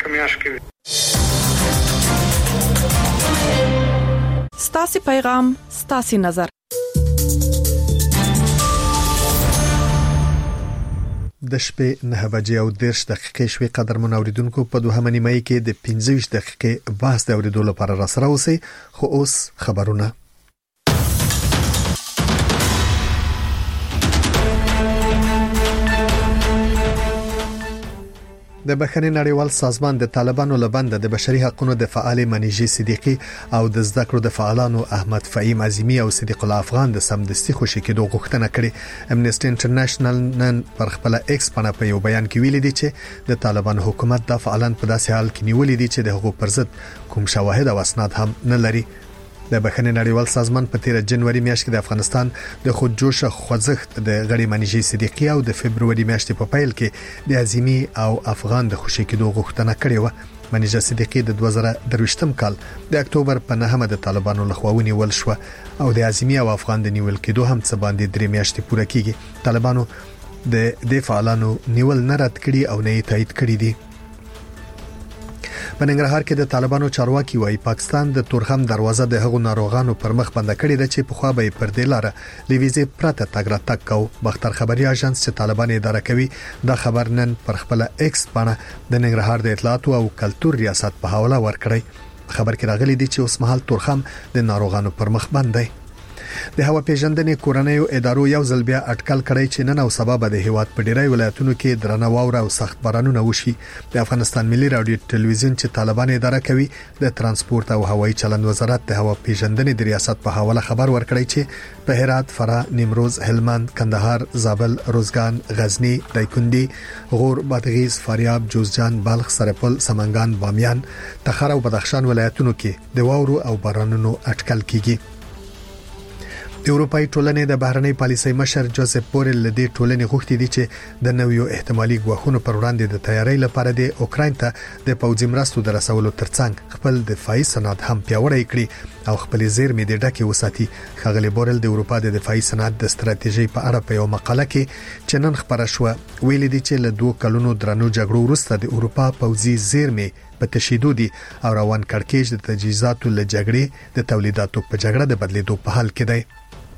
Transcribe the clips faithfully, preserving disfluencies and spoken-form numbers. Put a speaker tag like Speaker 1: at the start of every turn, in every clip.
Speaker 1: په میاشت کې.
Speaker 2: ستاسو پیغام ستاسو نظر.
Speaker 3: د شپې نه بجې او دیرش دقیقې شوي قدرمن اوریدونکو په دوهمه نیمه کې د پنځه ویشت دقیقې بحث د اوریدو لپاره را سره اوسئ. خو اوس خبرونه. د بخښنې نړیوال سازمان د طالبانو لبند د بشري حقوقو د فعال منیجي صدیقي او د زده کړو د فعالانو احمد فهیم عظیمی او صدیق الله افغان د سمدستي خوشی کېدو غوښتنه کړې. امنیسټي انټرنیشنل نن پر خپل ایکس باندې په یو بیان کې ویلي دي چې د طالبانو حکومت د فعالان په داسې حال کې نیولې دي چې د حقوق پر ضد کوم شواهد او اسناد هم نه لري. د بخښنې نړیوال سازمان په تیر جنوري میاشت کې د افغانستان د خودجوش خوځښت د غړي منیجي صدیقي او د فبرवरी میاشتې په پیل کې د عظیمی او افغان د خوشی کېدو غوښتنه کړې و. منیجي صدیقي د دوه زره درویشتم کال د اکتوبر په نهمه د طالبانو لخوا ونیول شو او د عظیمی او افغان د نیول کېدو هم څه باندې درې میاشتې پوره کیږي. طالبانو د د فعالانو نیول نه رد کړي او نه یې تایید کړي دي. په ننګرهار کې د طالبانو چارواکي وايي پاکستان د تورخم دروازه د هغو ناروغانو پر مخ بند کړې ده چې په خوا به پر دې لاره لویزه پرته تګ را تک کو. بختر خبري اژانس چې طالبان اداره کوي دا خبر نن پر خپل ایکس باندې د ننګرهار د اطلاعات او کلتور ریاست په حواله ورکړی. خبر کې راغلي دي چې اوس مهال تورخم د ناروغانو پر مخ بند دی. د هوا پیژندنې کورنۍ ادارو یو ځل بیا اټکل کړی چې نن او سبا به د هیواد په ډیری ولایتونو کې درنه واوره او سخت بارانونه وشي. د افغانستان ملي رادیو ټلویزیون چې طالبان اداره کوي د ترانسپورت او هوایي چلند وزارت د هوا پیژندنې د ریاست په حواله خبر ورکړی چې په هرات، فراه، نیمروز، هلمند، کندهار، زابل، روزګان، غزنی، دایکندي، غور، بادغیس، فاریاب، جوزجان، بلخ، سرپل، سمنګان، بامیان، تخار او بدخشان ولایتونو کې د واورو او بارانونو اټکل کیږي. د اروپای ټولنې د بهرنۍ پالیسۍ مشر جوزف بورل د ټولنې غوښتي دي چې د نویو احتمالي ګواښونو پر وړاندې د تیاری لپاره د اوکراین ته د پوځي مرستو د رسولو ترڅنګ خپل دفاعي صنعت هم پیاوړی کړي او خپل زیرمې د ډکه وساتي. خغلی بورل د اروپا د دفاعي صنعت د ستراتیژي په اړه په یو مقاله کې چې نن خبره شوه ویلي دي چې له دوه کلونو درنو جګړو وروسته د اروپا پوځي زیرمې په تشدید دي او روان کړکېچ د تجهیزاتو له جګړې د تولیداتو په جګړه د بدلیدو په حال کې دی.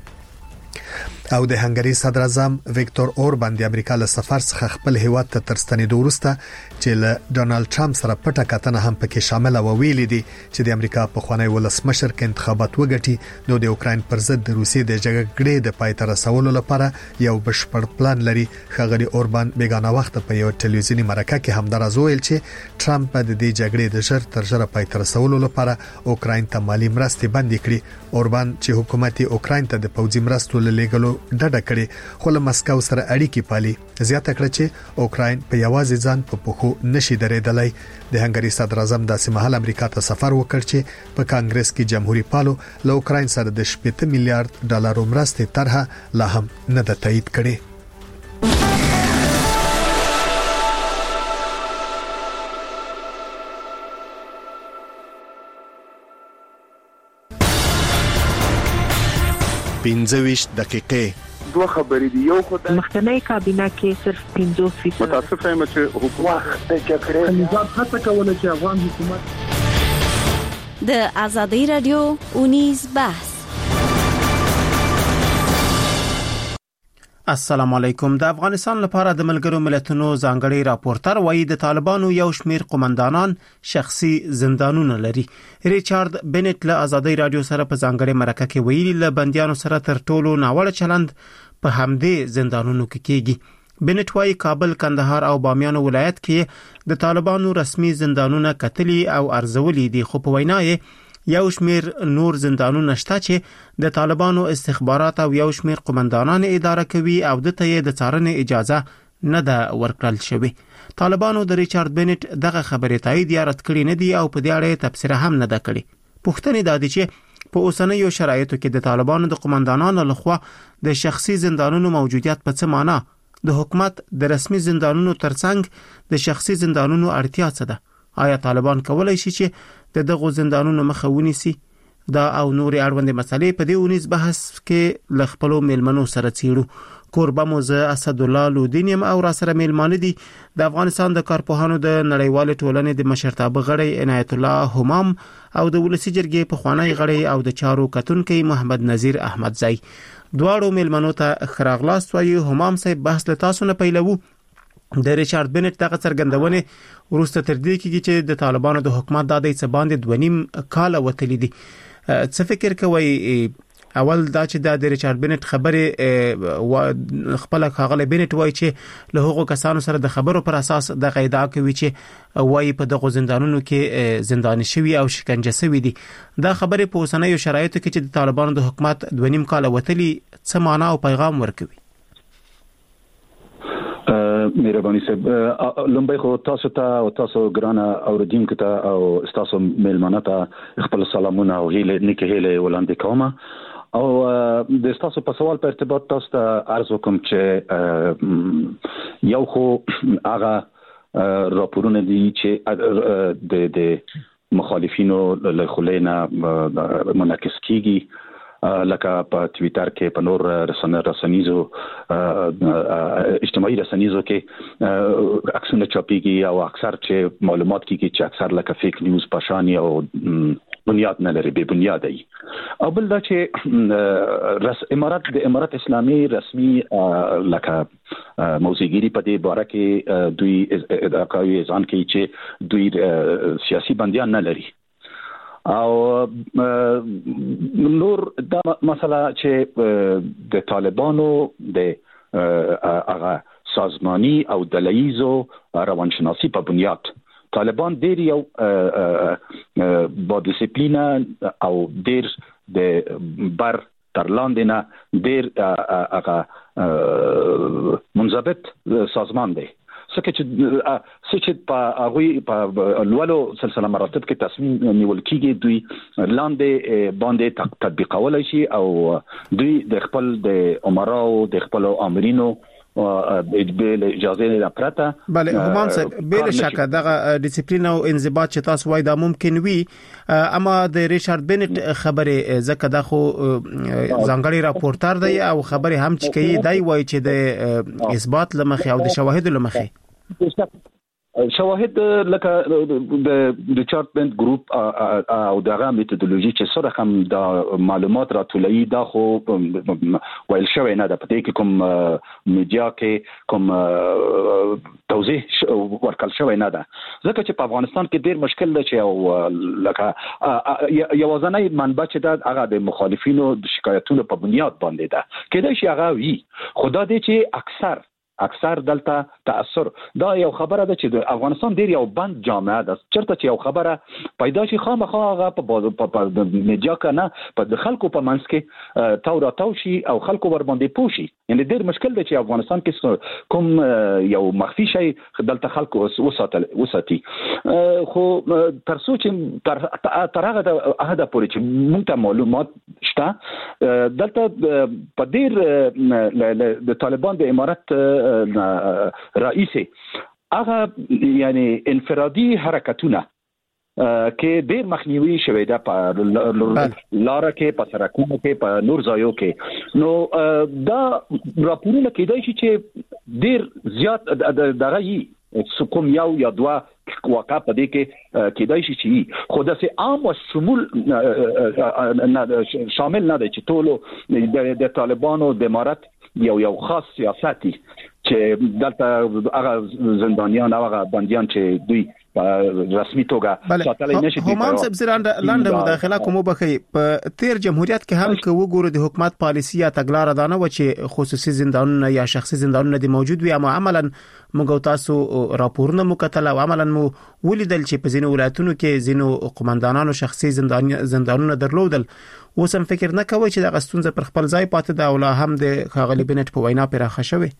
Speaker 3: او د هنګری صدر اعظم ویکټور اوربان د امریکا له سفر څخه خپل هیواد ته ترستنیدو وروسته چې له ډونالد ټرمپ سره پټه کتنه هم پکې شامل او ویلي دي چې د امریکا په خوانی ولسمشر کې انتخابات وګټي نو د اوکراین پر ضد د روسیې د جګړې د پای ته رسولو لپاره یو بشپړ پلان لري. خغلی اوربان بیگانه وخت په یو ټلویزیونی مرکه کې هم درازو ویل چې ټرمپ د دې جګړې د ژر تر ژره پای ته رسولو لپاره اوکراین ته مالی مرستې بندي کړي. اوربان چې حکومت اوکراین ته د پوځي مرستو لېګلو ډډه کړي خو له مسکو سره اړیکې پالي. زیاته کړه چې اوکراین په یوازې ځان په پخو نشي درېدلای. د هنګری صدر اعظم د سیمهال امریکا ته سفر وکړ چې په کانګرس کې جمهوریت پالو له اوکراین سره د شپږ میلیارډ ډالر مرستې طرحه لا هم نه ده تایید کړې. پنځه ویشت دقیقې
Speaker 4: دوه خبرې دی. یو خدای
Speaker 5: مخکنی کابینه کې صرف پنځوس فیصد
Speaker 4: متاسف یم چې حکومت د جګړې نظام هڅه کوله چې افغان حکومت
Speaker 6: د آزادۍ رادیو اونیز بحث.
Speaker 7: السلام علیکم. د افغانستان لپاره د ملګرو ملتونو ځانګړي راپورټر وایي د طالبانو یو شمیر قومندانان شخصي زندانونه لري. ریچارډ بنټ له آزادۍ رادیو سره په ځانګړي مرکه کې ویلي له بنديانو سره تر ټولو ناوړه چلند په همدې زندانونو کې کیږي. بنټ وایي کابل، کندهار او بامیان ولایت کې د طالبانو رسمي زندانونه کتلي او ارزولي دي خو په وینا یې یو شمیر نور زندانونه شته چې د طالبانو استخبارات او یو شمیر قومندانان اداره کوي او د ته د څارنې اجازه نه ده ورکړل شوې. طالبانو د ریچارډ بنټ دغه خبرې تایید یا رد کړې نه دي او په دې اړه تبصره هم نه ده کړې. پوښتنه دا ده چې په اوسنیو شرایطو کې د طالبانو د قومندانانو لخوا د شخصي زندانونو موجودیت په څه معنی د حکومت د رسمي زندانونو ترڅنګ د شخصي زندانونو اړتیا څه ده؟ آیا طالبان کولای شي چې د دغه زندانونو مخه ونیسي؟ دا او نورې اړوندې مسلې په دې اونیز بحث کې ل خپلو مېلمنو سره څیړو. کوربه موزه اسد الله لودینیم او را سره میلمانه دي د افغانستان د کارپوهانو د نړیوال ټولنې د مشرتابه غړي عنایت الله همام او د ولسی جرګې په خوانی غړي او د چارو کتونکو محمد نذیر احمدزی. دواړو میلمنو ته خراغلاست وایي. همام صاحب بحث له تاسو نه پیلوو. د ریچارډ بنټ دغه څرګندونه ورسته تر دې کېږي چې د طالبانو د حکومت د دې څه باندې دونیم کال وتلی دي. څه فکر کوي؟ اول دا چې د ریچارډ بنټ خبره خپل خاغله بنټ وایي چې له هغو کسانو سره د خبرو پر اساس د قاعده کوي چې وایي په دغه زندانونو کې زنداني شوی او شکنجه شوی دي. دا خبره په اوسنیو شرایطو کې چې د طالبانو د حکومت دونیم کال وتلی څه معنا او پیغام ورکوي؟
Speaker 1: مهرباني صاحب، لومبای خو تاسو ته او تاسو ګرانه اوریدونکو ته او تاسو میلمانه ته خپل سلامونه او هیله نیکه هیله وړاندې کوم. او د تاسو په سوال په ارتباط تاسو ته عرض وکم چې یو خو هغه راپورونه دي چې د د مخالفینو له خلینا منعکس کیږي، لکه په ټوئیټر کې، په نور رسنیزو اجتماعي رسنیزو کې عکسونه چاپیږي او اکثر چې معلومات کیږي چې اکثر لکه فیک نیوز پاشانی او بنیاد نه لري، به بنیاد دی. او بل دا چې رس امارات د امارات اسلامي رسمي لکه موزیګری په دې باره کې دوی ادعاوي ځان کوي چې دوی سیاسي بندیان نه لري. او نور دا مسله چې د طالبانو د هغه سازمانی او دلایزو روانشناسي په بنیاد طالبان ډیر یو با ډیسپلینا او ډیر د بر تر لاندې نه ډیر هغه منضبط سازمان دی. څنګه چې چې په هغه په لولو سلسله مراتب کې تصمیم نیول کیږي، دوی لاندې باندې تطبیقول شي او دوی د خپل د امراو د خپل امرینو او د اجازه نه پرته.
Speaker 7: بله همام صاحب، بلا شک دغه ډیسپلین او انضباط چې تاسو وایي دا ممکن وي، اما د ریچارډ بنټ خبره زکه دا خو ځانګړي راپورټر دی او خبره هم چې کوي دی وایي چې د اثبات لمخې او د شواهد لمخې
Speaker 1: شواهد لکه د ریچارډ بنټ ګروپ او دغه میتودولوژي چې سره هم د معلومات راټولوي دا خو ویل شوی نه ده. په دې کې کوم میډیا کې کوم توضیح ورکړل شوی نه ده، ځکه چې په افغانستان کې ډیر مشکل ده چې او لکه یوازنۍ منبع چې ده هغه د مخالفینو د شکایتونو په بنیاد باندې ده. کېدای شي هغه وي، خدا دې چې اکثر اکثر دلته تاثر دا یو خبره ده چې د افغانستان ډیر یو بند جامعه ده. چرته چې یو خبره پیدا شي خامخا هغه په میډیا کې نه په خلکو په منځ کې تاو را تاو شي او خلکو ور باندې پوشي. یعنی ډیر مشکل ده چې افغانستان کې کوم یو مخفي شي دلته خلکو وساتل وساتي. خو تر څو چې تر تر هغه هدا پورې چې موږ ته معلومات شته دلته په ډیر د طالبان د امارات رئیسي هغه یعنی انفرادي حرکتونه کې ډیر مخنیوي شوی ده په لاره کې، په سرکونو کې، په نور ځایو کې. نو دا راپورونه کېدای شي چې ډیر زیات دغه یي کوم یو یا دوه واقع په دې کې کېدای شي چې خو داسې عام او شمول شامل نه دی چې ټول د طالبانو د امارات یو یو خاص سیاسي چې دلته هغه زندانیان او هغه بندیان چې دوی په رسمي توګه ساتل نشي.
Speaker 7: همام صاحب زرانده لاندې مداخله کوم بخي په تیر جمهوریت کې هم که وګورو د حکومت پالیسي یا تګلار دانه و چې خصوصي زندانونه یا شخصي زندانونه دي موجود وي، اما عملاً موږ تاسو راپورونه مکتل او عملاً مو ولیدل چې په ځینو ولایتونو کې ځینو قومندانانو شخصي زندانونه درلودل. اوس هم فکر نه کوي چې د غستونځ پر خپل ځای پاتې دا ولا هم د خاغلی بنټ په وینا پراخه شوی؟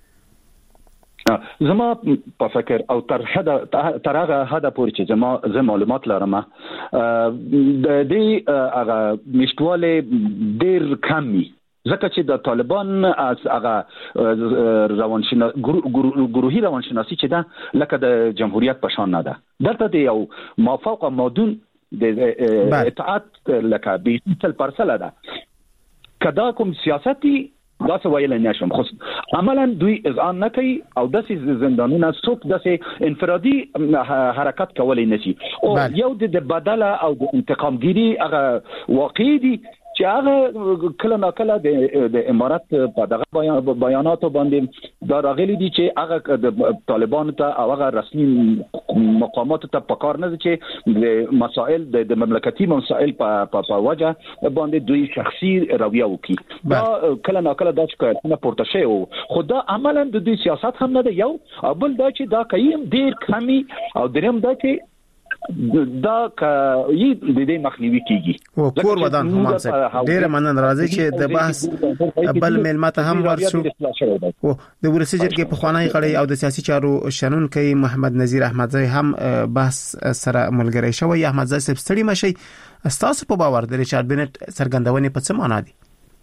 Speaker 1: زما په فکر او تر حدا تر هغه حدا پورې چې زما زما معلومات لرم د دې هغه مشتواله ډیر کمی، ځکه چې د طالبان از هغه روانشناسي ګروهي روانشناسي چې ده لکه د جمهوریت په شان نه ده. دلته د یو مافوق مادون د اطاعت لکه بیسل پرسله ده. کدا کوم سیاسي دا څه ویل نه شم خو عملاً دوی اذعان نه کوي او داسې زندانونه څوک داسې انفرادي حرکت کولای نشي او یو د بدله او د انتقامګيري هغه واقعي دي چې هغه کله ناکله د امارات په دغه بیاناتو باندې دا راغلي دي چې هغه د طالبانو ته او هغه رسمي مقاماتو ته پکار نه دي چې د مسائل د مملکتي مسائل په په وجه باندې دوی شخصي رویه وکړي دا کله ناکله دا چې نه پورته شي خو دا عملاً د دوی سیاست هم نه دی یو بل دا چې دا کایم ډیر کمی او دریم دا چې دا ک یی د دې مخنیوي کیږي
Speaker 7: او کور ودان هم څه ډیر مننه راځي چې د بحث بل ملمت هم ورسو او د ورسېجر کې په خوانای غړي او د سیاسي چارو شنن کوي محمد نذیر احمدزی هم بحث سره ملګری شوی احمدزی صاحب ستړي مشي استاسو په باور د ریچارډ بنټ سرګندونې په څه معنا دي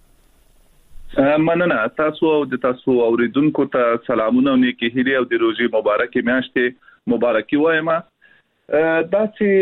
Speaker 8: مننه تاسو او د تاسو اوریدونکو ته سلامونه او نیکی هیلې او د روزي مبارکي میاشتې مبارکي وایم دا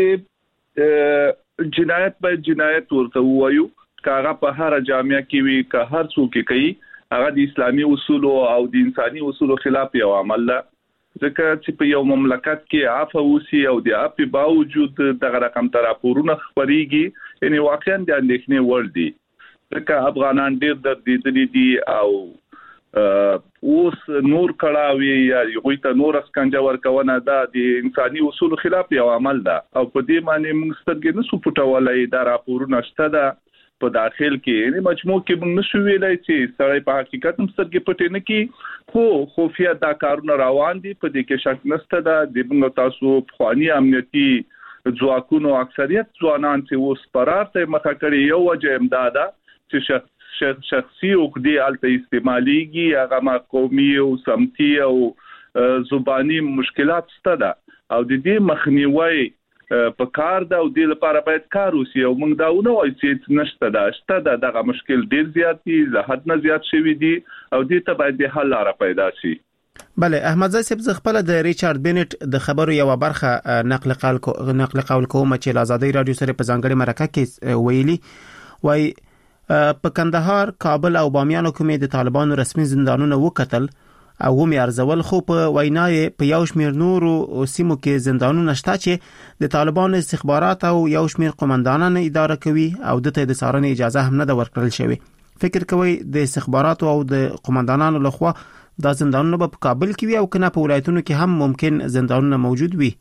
Speaker 8: چې جنایت به جنایت ورته وایو کاغه په هر جامعه کې وي که هر څوک کوي هغه د اسلامي اصول او د انساني اصول خلاف یو عمل ده ځکه چې په یو مملکت کې عفو وسی او د عفو باوجود دغه رقم تر راپورونه خبريږي یعنی واقعا د اندېښنې وړ دي ځکه افغانان ډېر د دې دي او اوس نور کړهوي یا یو ته نور اسکنجا ورکونه دا د انساني اصول خلاف یو عمل ده او په دې معنی موږ سترګې نه سو پټولای دا راپورونه شته ده په داخل کې یعنی مجموع کې موږ نشو ویلای چې سړی په حقیقت هم سترګې پټې نه کی خو خفیه دا کارونه روان دي په دې کې شک نشته ده د موږ تاسو خواني امنیتي ځواکونو اکثریت ځوانان چې اوس فرار ته مخه کړي یو وجه امداده چې شخص شخصي او د الته استعماليږي هغه ما قومي او سمتي او زبانی مشکلات ستده او د دې مخنیوي په کار دا او د لپاره باید کار وسی او موږ دا ونه وایو چې نشته دا شته دغه مشکل ډیر زیات دي له حد نه زیات شوی دي او دې ته باید حل لاره پیدا شي
Speaker 7: بله احمدزی صاحب خپل د ریچارډ بنټ د خبرو یو برخه نقل قول نقل قول کوم چې آزادۍ رادیو سره په ځانګړي مرکه کې ویلي وای په کندهار کابل او بامیان کومې د طالبانو رسمي زندانونه وکتل او هم ارزول خو په وینای په یو شمیر نورو سیمو کې زندانونه شته چې د طالبانو استخبارات او یو شمیر قومندانان اداره کوي او د ته د سارنې اجازه هم نه ورکړل شوی فکر کوي د استخبارات او د قومندانانو لخوا د زندانونو په کابل کې وي او کنه په ولایتونو کې هم ممکن زندانونه موجود وي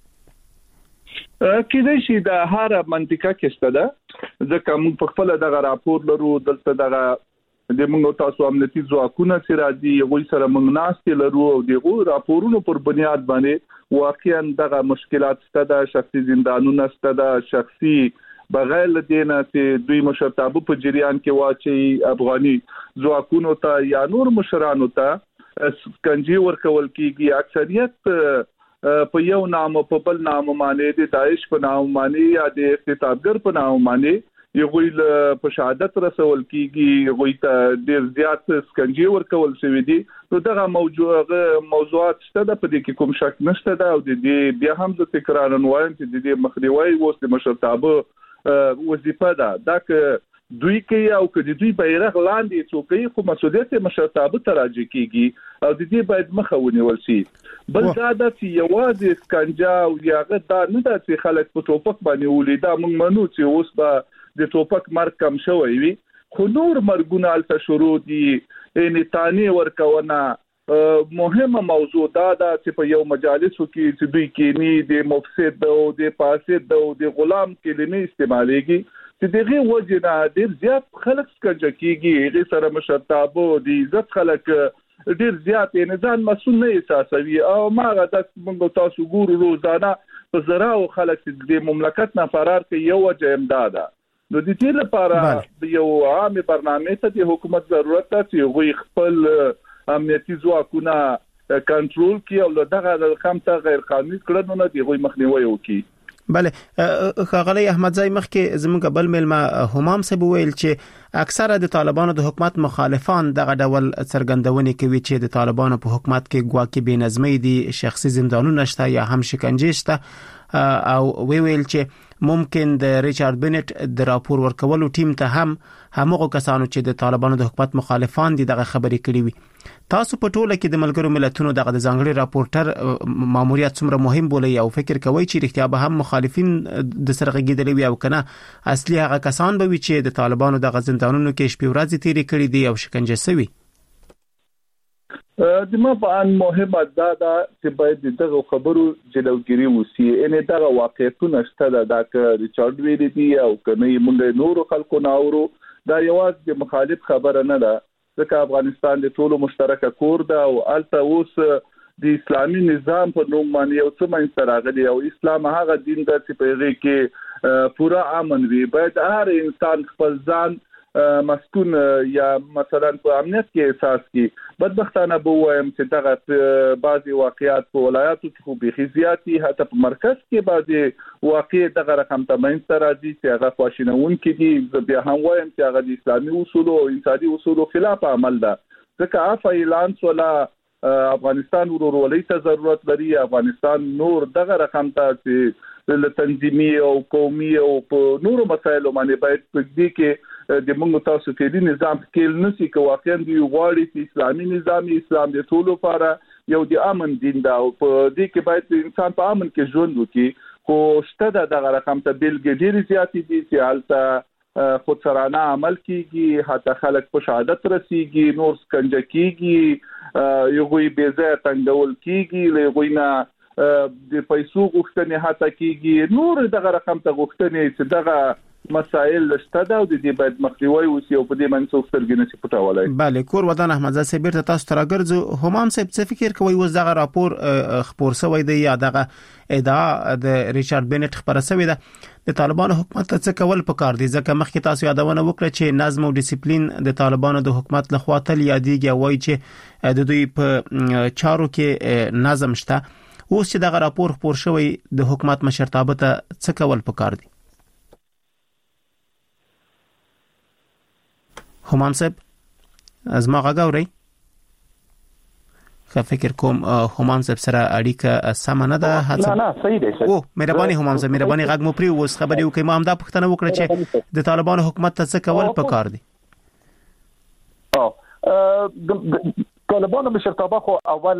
Speaker 8: کله چې د هر منطقه کې ستده ځکه موږ په خپل دغه راپور لرو دلته دغه د موږ تاسو امنیتي ځواکونه چې راځي غوي سره موږ ناستې لرو او دغه راپورونو پر بنیاد باندې واقعا دغه مشکلات ستده شخصي زندانونه ستده شخصي بغیر لدينا چې دوی مشرتابه په جریان کې واچي افغاني ځواکونو ته یا نور مشرانو ته سکنجي ورکول کیږي اکثریت په یو نام په بل نام باندې د داعش په نام باندې یا د اقتدارګر په نام باندې یو غویل په شهادت رسول کیږي غوی ته ډیر زیات سکنجي ورکول شوی دي نو دغه موضوع موضوعات شته د په دې کې کوم شک نشته دا او د دې بیا هم د تکرار نوایم چې د دې مخنیوي وسته مشرتابه وظیفه ده دا که دوی کوي او که دوی بیرغ لاندې څوکي خو مسؤلیت مشرتابه تراجع کیږي او د دې باید مخه ونیول شي بل دا د یوازې سکنجا او یاغه دا نه د چې خلک په ټوپک باندې ولیدا موږ منو چې اوس به د ټوپک مرګ کم شوی وي خو نور مرګونه الته شروع دي یعنی تانی ورکونه مهمه موضوع دا ده چې په یو مجالسو کې چې دوی کې نه د مفسد او د فاسد او د غلام کلمې استعمالېږي چې دغه وجه نه ډیر زیات خلک سکنجه کیږي هغه سره مشرتابه د عزت خلک ډیر زیات نظام مسؤل نه احساسوي او ما غدا موږ تاسو ګورو روزانه په زراو خلک د مملکت نه فرار کوي یو وجه امداد نو د دې لپاره یو عام برنامه ته د حکومت ضرورت ده چې غوي خپل امنیتي ځواکونه کنټرول کړي او دغه رقم ته غیر قانوني کړنو نه دی غوي مخنیوي وکړي
Speaker 7: بله خغلی احمدزی مخکې زموږ بل ملما همام صاحب ویل چې اکثره د طالبانو د حکومت مخالفان دغه ډول څرګندونې کوي چې د طالبانو په حکومت کې ګواکې بې نظمۍ دي شخصي زندانونه شته یا هم شکنجه شته او وی ویل چې ممکن د ریچارډ بنټ د راپور ورکولو ټیم ته هم همغه کسانو چې د طالبانو د حکومت مخالفان دي دغه خبرې کړې وي. تاسو په ټوله کې د ملګرو ملتونو دغه د ځانګړي راپورټر ماموریت څومره مهم بولئ او فکر کوئ چې رښتیا به هم مخالفین د سره غږیدلې وي او کنه اصلي هغه کسان به وي چې د طالبانو دغه زندانونو کې شپې ورځې تیرې کړې دي او شکنجه شوي؟
Speaker 8: د ما په ان مهمه دا ده چې باید دغه خبرو جلوګیری وسی ان دغه واقعیتونه شته دا چې ریچارډ ویلي دی او کنه موږ نور خلکو ناورو دا یوازې د مخالف خبره نه ده ځکه افغانستان د ټولو مشترکه کور ده او الته اوس د اسلامي نظام په نوم باندې یو څه منځ راغلی او اسلام هغه دین ده چې په هغه کې پورا امن وي. باید هر انسان خپل ځان مسكون یا مثلا په امنیت کې احساس کی. بدبختانه به وایم چې دغه بعضي واقعیات په ولایاتو کې خو به زیاتی حتی په مرکز کې بعضي واقع دغه رقم تمن سره دي چې هغه خواشینون کې دي. بیا هم وایم چې هغه د اسلامي اصول او انساني اصول خلاف عمل ده ځکه عفا اعلان ولا افغانستان ورورولۍ ته ضرورت لري. افغانستان نور دغه رقم ته چې له تنظیمي او قومي او په نورو مسایلو باندې باید په دې کې د موږ تاسو کې د نظام کې نسی کې واقعا دی غواړي چې اسلامي نظام اسلام د ټولو لپاره یو د امن دین دا او په دې کې باید انسان په امن کې ژوند وکړي. خو شته دغه رقم ته بیلګې ډېری زیاتې دي چې حالت خود سرانه عمل کیږي حتی خلک په شهادت رسیږي نور سکنجه کیږي یو غوي بیزه تنګول کیږي له غوینه د پیسو غوښتنې حتی کیږي نور دغه رقم ته غوښتنې چې دغه مسائل شته دا او د دې باید مخنیوي وسی او په دې باندې څو سترګې نه پټولای.
Speaker 7: بله کور ودان احمد زاده بیرته تاسو ته راګرځو. همام صاحب څه فکر کوي وز دغه راپور خبر شوی دی یا دغه ادعا د ریچارډ بنټ خبره شوی ده د طالبانو حکومت څه کول پکار دي ځکه مخکې تاسو یادونه وکړه چې نظم او ډیسپلین د طالبانو د حکومت لخوا تل یادېږي وایي چې د دوی په چارو کې نظم شته. اوس چې دغه راپور خبر شوی د حکومت مشرتابه ته څه کول پکار دي؟ همام صاحب از ما غاوري خو فکر کوم همام صاحب سره اړیکه سم نه ده.
Speaker 1: نه نه صحیح دی.
Speaker 7: او مهرباني همام صاحب مهرباني غږ مو پری اوس خبرې وکي ما هم دا پښتنه وکړه چې د طالبانو حکومت ته څه کول پکار دي.
Speaker 1: او طالبانو مشرتابه خو اول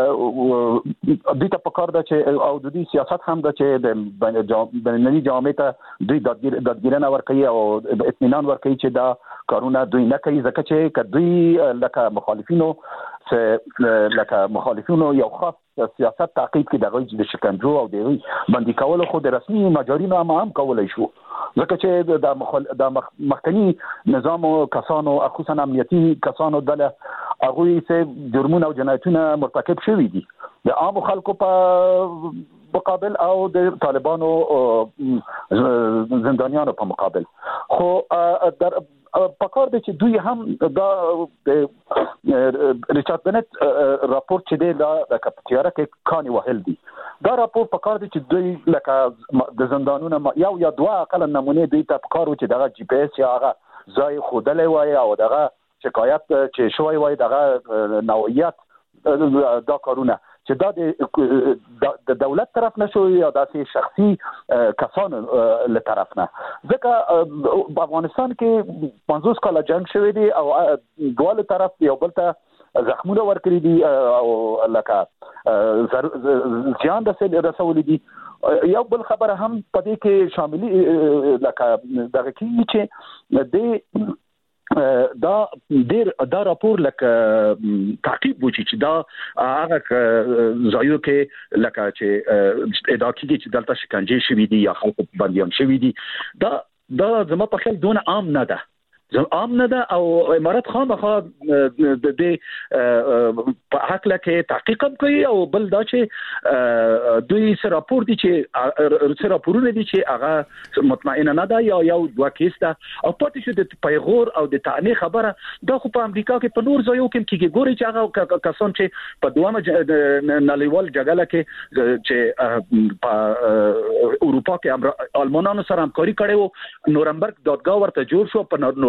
Speaker 1: د ته پکار ده چې او د دې سیاست هم ده چې د بینالمللي جامعه ته دوی دادګیرنه ورکوي او اطمینان ورکوي چې دا کارونه دوی نه کوي ځکه چې کدوې لکه مخالفینو لکه مخالفینو یو خاص سیاست تعقیب کې دغه د شکنجو او د باندې کولو خو د رسمي مجارینو هم هم کولای شو ځکه چې د مخال... د مخکنی نظام او کسانو خصوصا امنیتي کسانو دله هغه یې جرمونه او جنایتونه مرتکب شوي دي د عام خلکو په مقابل او د طالبانو زندانیانو په مقابل. خو در پکار دی چې دوی هم دا ریچارډ بنټ راپور چې دی دا د کپټیاره کې کاني وهل دي دا راپور پکار دی چې دوی لکه د زندانونو یو یا دوه اقل نمونه دوی ته پکار و چې دغه جی پی اس یا هغه ځای خودلې وای او دغه شکایت چې شوی وای دغه نوعیت دا کارونه چې دا د دولت طرف نشو یا داسې شخصي کسانو له طرف نه ځکه په افغانستان کې پنځوس کاله جنگ شوی دی او دواله طرف یو بل ته زخمونه ورکړي دي او لکه ځان د سل رسول دي. یو بل خبره هم په دې کې شاملي لکه دغه کې چې د دا ډیر دا راپور لکه تعقیب وچی چې دا هغه ځایو کې لکه چې ادعا کیږي چې دلته شکنجه شوی دي یا خلک باندې هم شوی دي دا دا زما په خیال دونه عام نه ده عام نه ده او امارات خامخا د دې په حق لکه تحقیق کوي او بل دا چې دوی سره راپور دي چې سره راپورونه دي چې هغه مطمئن نه ده یا یو دوه کیس ده او پاتې شو د پیغور او د تعنی خبره دا خو په امریکا کې په نور ځایو کې کېږي ګوري چې هغه کسان چې په دوامه نړیوال جګړه کې چې په اروپا کې المانانو سره همکاري کړې وو نورمبرګ دادګاه ورته جوړ شو په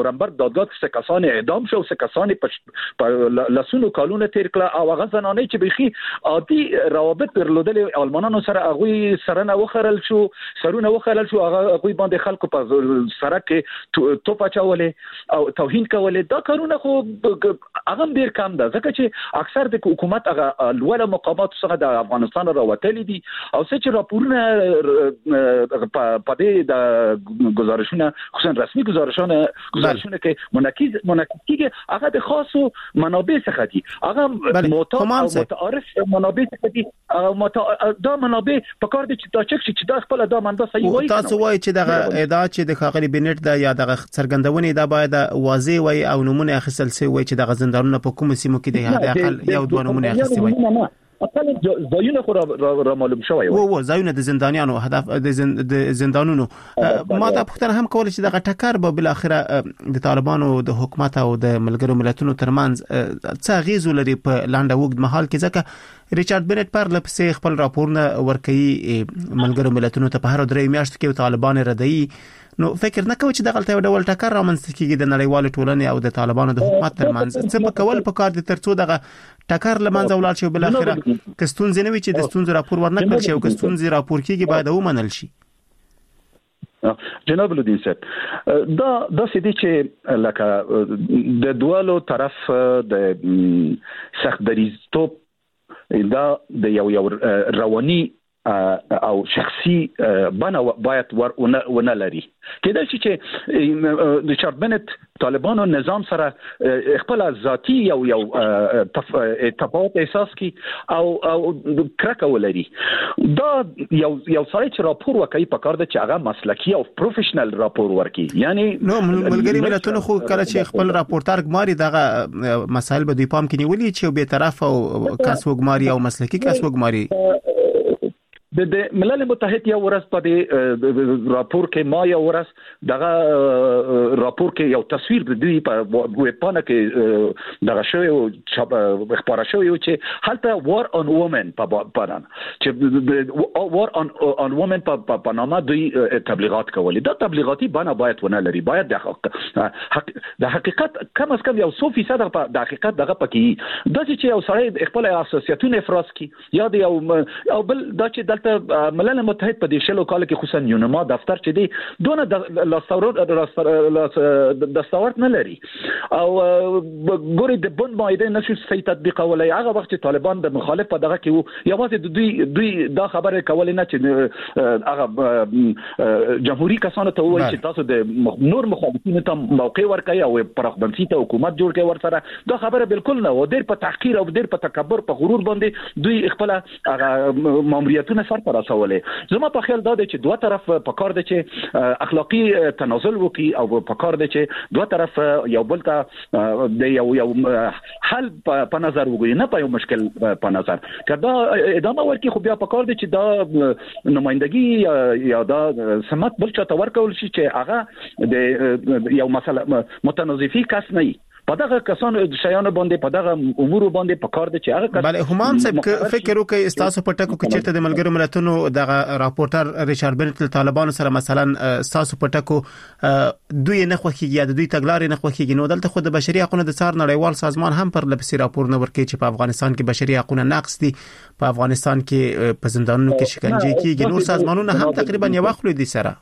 Speaker 1: نومبر دادگاه څه کسان اعدام شو څه کسان په لاسونو کالونه تیر کړه او هغه زنانه چې بيخي عادي روابط درلودل المانانو سره هغه سره نه وخرل شو سرونه وخرل شو هغه هغه باندې خلکو په سره کې توپ اچولې او توهین کولې دا کارونه خو هغه ډیر کم ده ځکه چې اکثر د حکومت هغه لوړ مقامات څخه د افغانستان راوتلي دي او څه چې راپورونه په دې د گزارشونه خصوصا رسمي گزارشونه گزارشونه کې منعکس منعکس کیږي هغه د خاصو منابع څخه دي هغه متعارف منابع څخه دي دا منابع په کار دي چې دا چک چې دا خپل دا منده صحیح وایي
Speaker 7: تاسو وایي چې دغه ادعا چې د خاغلی بنټ دا یا دغه څرګندونې دا باید واضح وي او نمونه اخیستل سي وي چې دغه زندانونه په کوم سیمو کې دي هغه اقل یو دوه نمونه اخیستل وي
Speaker 1: اصل زایونه خو را معلوم شوی
Speaker 7: و و زایونه د زندانیانو هدف د زندانونو ما دا پوښتنه هم کول چې دغه ټکر به بل اخره د طالبانو د حکومت او د ملګرو ملتونو ترمنځ څه غیزو لري په لاندې وګد محل کې ځکه ریچارډ بنټ پر لپسې خپل راپورونه ورکړي ملګرو ملتونو ته په هر درې میاشتو کې طالبان ردی نو فکر نه کوي چې دغه ډول ټکر رامنځته کیږي د نړیوال ټولنې او د طالبانو د حکومت ترمنځ څه په کول په کار دي ترڅو دغه ټکر لمنځه ولاړ شي بل اخره کستون زنوي چې د ستونزې راپور ورنکړل شي او کستون زی راپور کیږي باید ومنل شي
Speaker 1: جناب الدین صاحب دا د سې دي چې لکه د دوالو طرف د سخت دریزتوب دا د یو یو رواني او شخصي بنا باید ورونه لري کله چې ریچارډ بنټ طالبانو نظام سره خپل ذاتی یو یو تفاوت احساس کی او او کرکه ولري دا یو یو سړی چې راپور وکړي په کار د چې هغه مسلکی او پروفیشنل راپور ورکړي یعنی
Speaker 7: نو ملګری ملتونو خو کله چې خپل راپورټر ګماري دغه مسایل به دوی پام کې نیولې چې به طرف او کس وګماري او مسلکی کس وګماري
Speaker 1: د ملل متحد یو ورځ په دې راپور کې ما یو ورځ دغه راپور کې یو تصویر د دوی په ویب پاڼه کې دغه شوی او خبره شوی چې هلته وار اون وومن په پاڼه چې وار اون اون وومن په پاناما دوی تبلیغات کولې دا تبلیغاتي بنا باید ونه لري باید د حقیقت کم از کم یو څو فیصد د حقیقت دغه پکې د چې یو سړی خپل اساسیتونه افراز کی یا د یو او بل د چې ملل متحد په دې شلو کال کې خصوصا یونما دفتر چې دی دونه د دستاورد نه لري او ګوري د بند مایده نشو صحیح تطبیق ولای هغه وخت چې طالبان د مخالف په دغه کې یوازې د دوی دوی دا خبره کول نه چې هغه جمهوریت کسانو ته وایي چې تاسو د نور مخالفینو ته موقع ورکړئ او پرخبنسي ته حکومت جوړ کړي ورسره دا خبره بالکل نه و ډېر په تحقیر او ډېر په تکبر په غرور باندې دوی خپل هغه ماموریتونه سر پر اسولې زما په خیال دا دی چې دوه طرف په کار دی چې اخلاقی تنازل وکړي او په کار دی چې دوه طرف یو بل ته د یو یو حل په نظر وګوري نه په یو مشکل په نظر کدا ادامه ورکړي خو بیا په کار دی چې دا نمائندګي یا دا سمات بل چا تور کول شي چې هغه د یو مسله متنازفي کس نه په دغه کسانو شیانو باندې په دغه امور باندې په کار دي چې هغه
Speaker 7: بله همام صاحب فکر وکړي استاسو په ټکو کې چیرته د ملګرو ملتونو دغه راپورټر ریچارډ بنټ طالبانو سره مثلا استاسو په ټکو دوی نه خوخیږي یا دوی تګلارې نه خوخیږي نو دلته خو د بشري حقوقو د څار نړیوال سازمان هم پر لپسې راپور نه ورکړي چې په افغانستان کې بشري حقوقو نقص دي په افغانستان کې په زندانونو کې شکنجه کیږي نور سازمانونه هم تقریبا یو خپل دي سره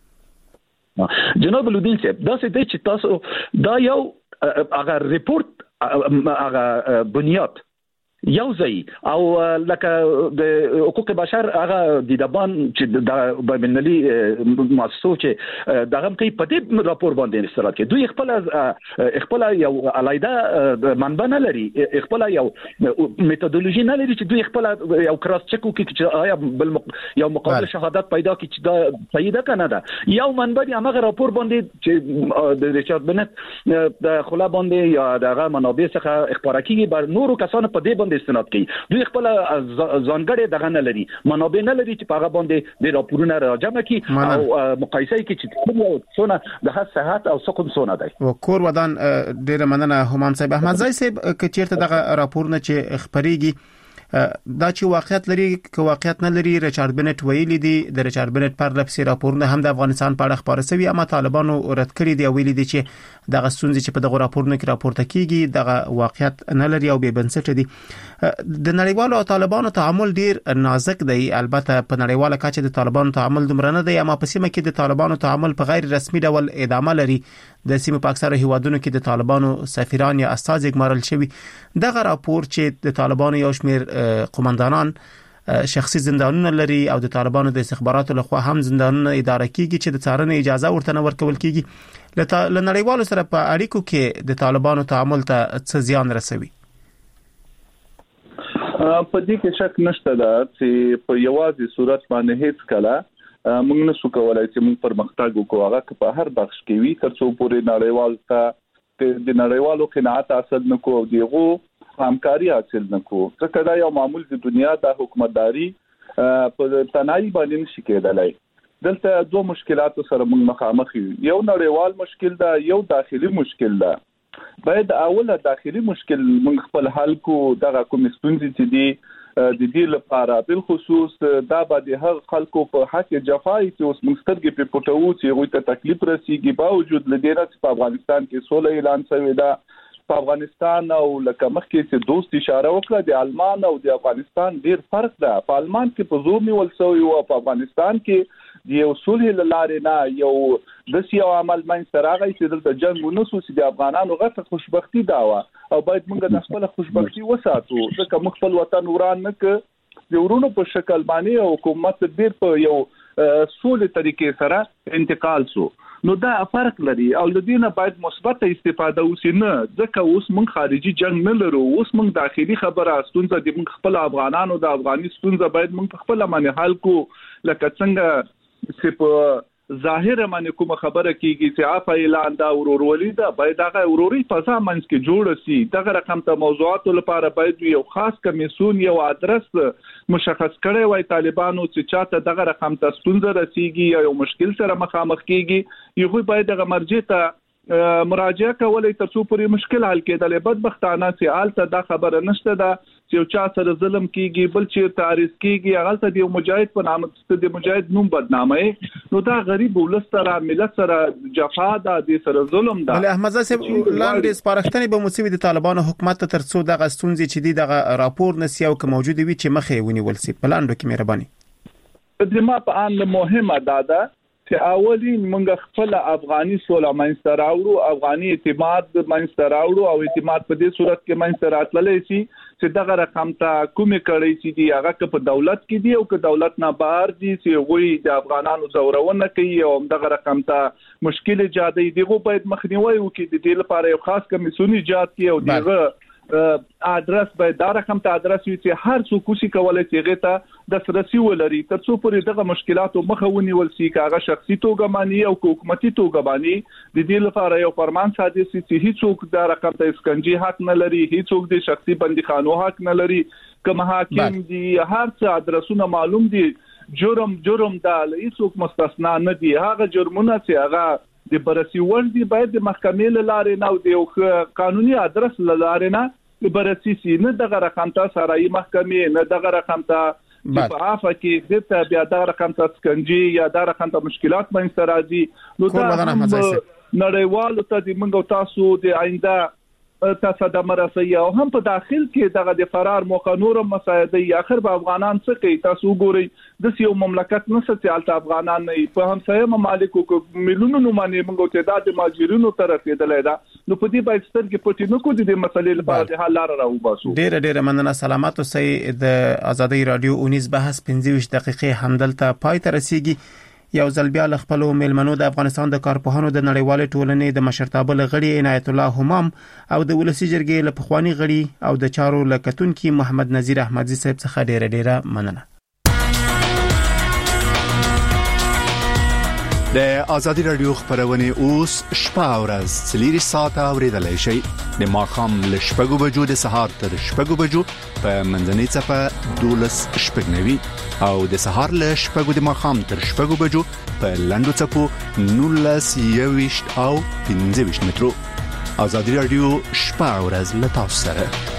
Speaker 1: جناب الدین صاحب دا څه دی چې تاسو دا یو اگر ریپورت اگر بنیاد یو ځای او لکه د حقوق بشر هغه د دبان چې د بینالي مؤسسو چې دغه کوي په دې راپور باندې استفاده کوي دوی خپل خپل یو علایده منبع نه لري خپل یو میتودولوژي نه لري چې دوی خپل یو کراس چک کوي چې آیا بل یو مقابل شهادت پیدا کوي چې دا صحیح ده کنه ده یو منبع هغه راپور باندې چې د ریچارډ بنټ د خلا باندې یا دغه منابع څخه اخبار کوي بر نورو کسانو په دې استناد کوي دوی خپل ځانګړي دغه نه لري منابع نه لري چې په هغه باندې د راپورونو راجمع کوي او مقایسه کوي چې څونه د صحت او سقم څونه دی
Speaker 7: او کور ودان ډیره مننه همام صاحب احمد زای صاحب چې چیرته دغه راپورونه چې خبريږي دا چې واقعیت لري که واقعیت نه لري ریچارډ بنټ ویلي دی د ریچارډ بنټ پر لپسې راپورونه هم د افغانستان په اړه خبره شوی اما طالبانو رد کړی دی ویلي دي چې دغه ستونزې چې په دغه راپورونو کې راپورته کیږي دغه واقعیت نه لري او به بنسټ دي. د نړیوالو او طالبانو تعامل ډیر نازک دی البته په نړیواله کچه د طالبانو تعامل دومره نه دی اما په سیمه کې د طالبانو تعامل په غیر رسمي ډول ادامه لري. د سیمه په اکثره هیوادونو کې د طالبانو سفیران یا استازي ګمارل شوی. دغه راپور چې د طالبانو یو شمېر قومندانان شخصي زندانونه لري او د طالبانو د استخباراتو لخوا هم زندانونه اداره کیږي چې د څارنې اجازه ورته نه ورکول کیږي. له نړیوالو سره په اړیکو کې د طالبانو تعامل ته څه زیان رسوي؟
Speaker 8: په دې کې شک نشته دا چې په یوازې صورت باندې هیڅ کله موږ نشو کولای چې موږ پرمختګ وکړو هغه په هر بخش کې وي تر څو پورې نړیوال ته د نړیوالو قناعت حاصل نکو او دیغو همکاري حاصل نکو. ځکه دا یو معمول د دنیا د حکومتداري په تنهایی باندې نشي کېدلای. دلته دوه مشکلاتو سره موږ مخامخ یو یو نړیوال مشکل دا یو داخلي مشکل دا. باید اوله داخلي مشکل موږ خپل حل کو دغه کوم ستونزې چې دي د دې لپاره بل خصوص دا باندې هر خلکو په حق جفای چې اوس مسترګې په پټو چې غوي ته تکلیف رسیږي باوجود لدې نه په افغانستان کې سولې اعلان شوی دا په افغانستان او لکه مخکې چې دوست اشاره وکړه د آلمان او د افغانستان ډیر فرق ده. په آلمان کې په زور نیول شوی او په افغانستان کې د یو صلح لاره نه یو د سیاسي عمل منځ راغی چې دلته جنگ ونسو چې د افغانانو غته خوشبختی داوا او باید موږ د خپل خوشبختی وساتو ځکه موږ خپل وطن وران نه ک د ورونو په شکل باندې او حکومت ډیر په یو سولې طریقې سره انتقال سو. نو دا فرق لري او لدينا باید مثبت استفاده وسی نه ځکه اوس موږ خارجي جنگ نه لرو اوس موږ داخلي خبره ستونزه د موږ خپل افغانانو د افغاني ستونزه باید موږ خپل باندې حل کو لکه څنګه چې په ظاهر باندې کوم خبره کیږي چې عفا اعلان دا ورورولي دا باید هغه وروري فضا منځ کې جوړ شي. دغه رقم ته موضوعات لپاره باید یو خاص کمیسون یو ادرس مشخص کړي وای طالبانو چې چاته دغه رقم ته ستونزه رسیږي یو مشکل سره مخامخ کیږي یو باید دغه مرجع ته مراجعه کولای تر څو پورې مشکل حل کېدل. بدبختانه چې حالت دا خبره نشته دا چې چا سره ظلم کیږي بل چې تعریض کیږي هغه ته د مجاهد په نام د مجاهد نوم بدنامي نو دا غریب ولست سره ملت سره جفا ده د سره ظلم ده.
Speaker 7: بل احمد صاحب لاندې سپارښتنې به مسوي د طالبانو حکومت تر څو دغه ستونزې چې دغه راپور نسی او که موجود وي چې مخې ونیول سي پلاندو کې مهرباني.
Speaker 8: د ما په ان مهمه ده چې اولی موږ خپل افغاني سوله منځ راوړو افغاني اعتماد منځ راوړو او اعتماد په دې صورت کې منځ راتللی شي چې دغه رقم ته کومې کړي چې دی هغه په دولت کې دی او که دولت نه بهر دي چې غوي د افغانانو زورونه کوي او دغه رقم ته مشکل ایجاد دي غو باید مخنیوي وکړي د دې لپاره یو خاص کمیسیون ایجاد کړي او دغه ادرس به دا رقم ته ادرس وي چې هر څوک کوشي کولای چې غته د سرسي ولري تر څو پورې دغه مشکلاتو مخه ونیول شي کاغه شخصي توګه مانی او حکومتي توګه مانی د دې لپاره یو فرمان صادر شي چې هیڅوک دا رقم ته اسکنجي حق نه لري هیڅوک د شخصي بنديخانو حق نه لري کوم حاکم دي هر څه ادرسونه معلوم دي جرم جرم دا هیڅوک مستثنا نه دي هغه جرمونه چې هغه د برسي وړ دي باید د محکمې لاره نه او د قانوني ادرس لاره نه برسي سي نه دغه رقم ته سرای محکمې نه دغه رقم ته په عفا کې دته بیا دغه رقم ته سکنجي یا دغه رقم ته مشکلات منځ راځي نو دا نړیوالو ته د منګو تاسو د آینده تاسو د مرسي او هم په داخل کې دغه د فرار موقع نور مساعده اخر به افغانان څه کوي تاسو ګورئ د یو مملکت نه ستالت افغانان نه په همسایه ممالکو کې ملیونونو باندې موږ تعداد د ماجرینو طرف کېدلای دا نو په دې باید سترګې پټې نه کو د مسلې لپاره د حل لار راوباسو.
Speaker 7: ډېر ډېر مننه سلامات اوسئ. د ازادي رادیو اونیز بحث پنځه ویشت دقیقې همدلته پای ته رسیږي. یو ځل بیا ل خپل ملمنو د افغانستان د کارپوهانو د نړیوال ټولنې د مشرتابه لغړي عنایت الله همام او د ولسی جرګې له پخوانی غړي او د چارو لکتونکو محمد نذیر احمدزي صاحب څخه ډېر ډېر مننه.
Speaker 9: د ازادي رادیو خبرونه اوس شپه او ورځ څلور ساعته اوریدلای شئ د ماخام ل شپږو بجو د سهار تر شپږو بجو په منځنۍ صفه دولس شپږنوي او د سهار ل شپږو د ماخام تر شپږو بجو په لندو صفو نولس یويشت او پنځه ویشت مترو. ازادي رادیو شپه او ورځ له تاسو سره